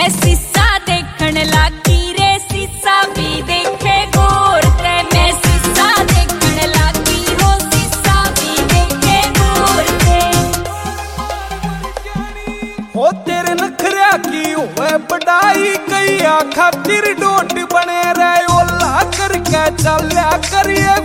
मैं शीशा देखण लागी रे शीशा भी देखे गोर ते मैं शीशा देखण लागी हो शीशा भी देखे गोर ते हो तेरे नखरिया की होए बड़ाई कई खातिर डोट बने रहे ओला करके चल्या करिए